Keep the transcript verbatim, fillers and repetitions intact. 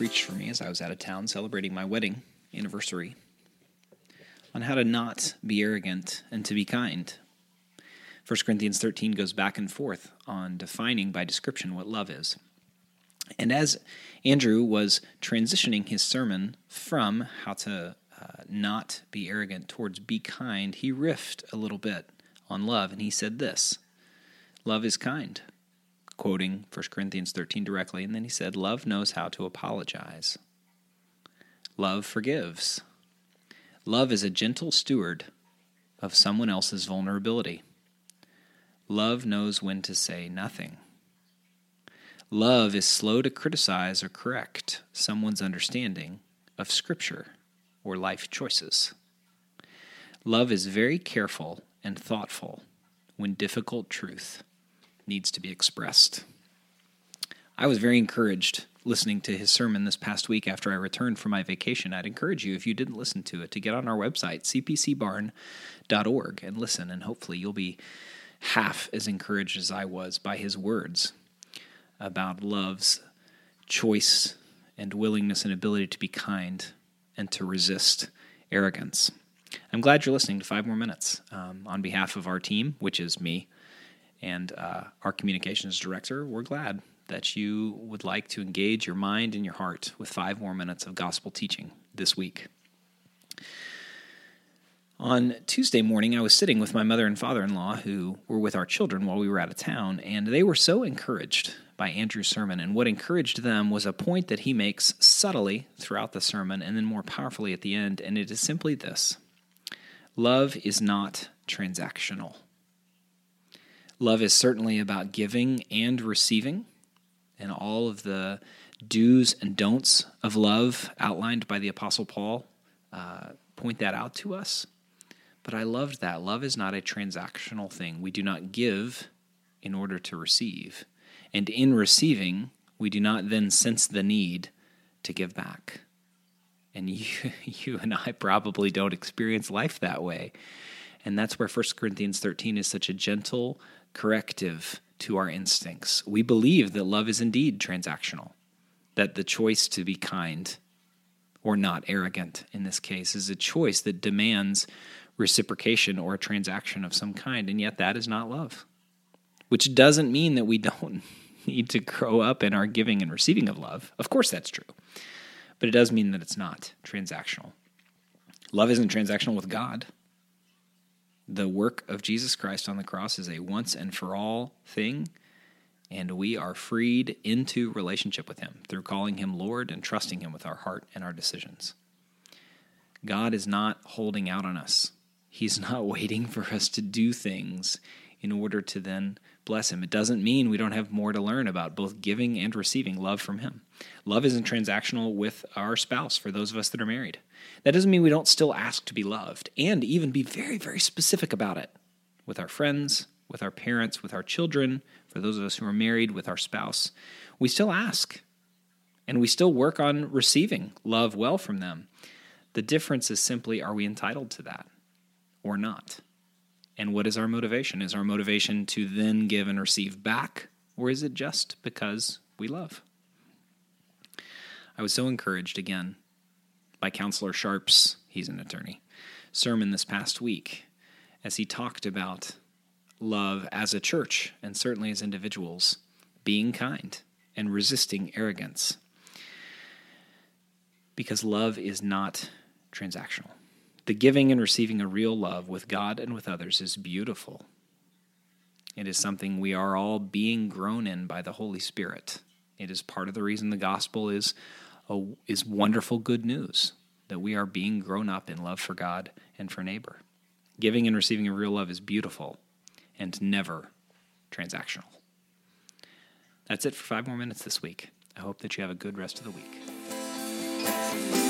preached for me as I was out of town celebrating my wedding anniversary on how to not be arrogant and to be kind. First Corinthians thirteen goes back and forth on defining by description what love is. And as Andrew was transitioning his sermon from how to uh, not be arrogant towards be kind, he riffed a little bit on love, and he said this: love is kind, quoting First Corinthians thirteen directly, and then he said, love knows how to apologize. Love forgives. Love is a gentle steward of someone else's vulnerability. Love knows when to say nothing. Love is slow to criticize or correct someone's understanding of Scripture or life choices. Love is very careful and thoughtful when difficult truth needs to be expressed. I was very encouraged listening to his sermon this past week after I returned from my vacation. I'd encourage you, if you didn't listen to it, to get on our website, c p c barn dot org, and listen, and hopefully you'll be half as encouraged as I was by his words about love's choice and willingness and ability to be kind and to resist arrogance. I'm glad you're listening to Five More Minutes. Um, on behalf of our team, which is me and uh, our communications director, we're glad that you would like to engage your mind and your heart with five more minutes of gospel teaching this week. On Tuesday morning, I was sitting with my mother and father-in-law who were with our children while we were out of town, and they were so encouraged by Andrew's sermon. And what encouraged them was a point that he makes subtly throughout the sermon and then more powerfully at the end, and it is simply this: love is not transactional. Love is certainly about giving and receiving, and all of the do's and don'ts of love outlined by the Apostle Paul uh, point that out to us. But I loved that. Love is not a transactional thing. We do not give in order to receive. And in receiving, we do not then sense the need to give back. And you, you and I probably don't experience life that way. And that's where First Corinthians thirteen is such a gentle corrective to our instincts. We believe that love is indeed transactional, that the choice to be kind, or not arrogant in this case, is a choice that demands reciprocation or a transaction of some kind, and yet that is not love. Which doesn't mean that we don't need to grow up in our giving and receiving of love. Of course that's true. But it does mean that it's not transactional. Love isn't transactional with God. The work of Jesus Christ on the cross is a once and for all thing, and we are freed into relationship with him through calling him Lord and trusting him with our heart and our decisions. God is not holding out on us. He's not waiting for us to do things in order to then bless him. It doesn't mean we don't have more to learn about both giving and receiving love from him. Love isn't transactional with our spouse for those of us that are married. That doesn't mean we don't still ask to be loved and even be very, very specific about it with our friends, with our parents, with our children, for those of us who are married, with our spouse. We still ask, and we still work on receiving love well from them. The difference is simply, are we entitled to that or not? And what is our motivation? Is our motivation to then give and receive back, or is it just because we love? I was so encouraged again by Counselor Sharp's, he's an attorney, sermon this past week as he talked about love as a church and certainly as individuals, being kind and resisting arrogance. Because love is not transactional. The giving and receiving a real love with God and with others is beautiful. It is something we are all being grown in by the Holy Spirit. It is part of the reason the gospel is a, is wonderful good news, that we are being grown up in love for God and for neighbor. Giving and receiving a real love is beautiful and never transactional. That's it for five more minutes this week. I hope that you have a good rest of the week.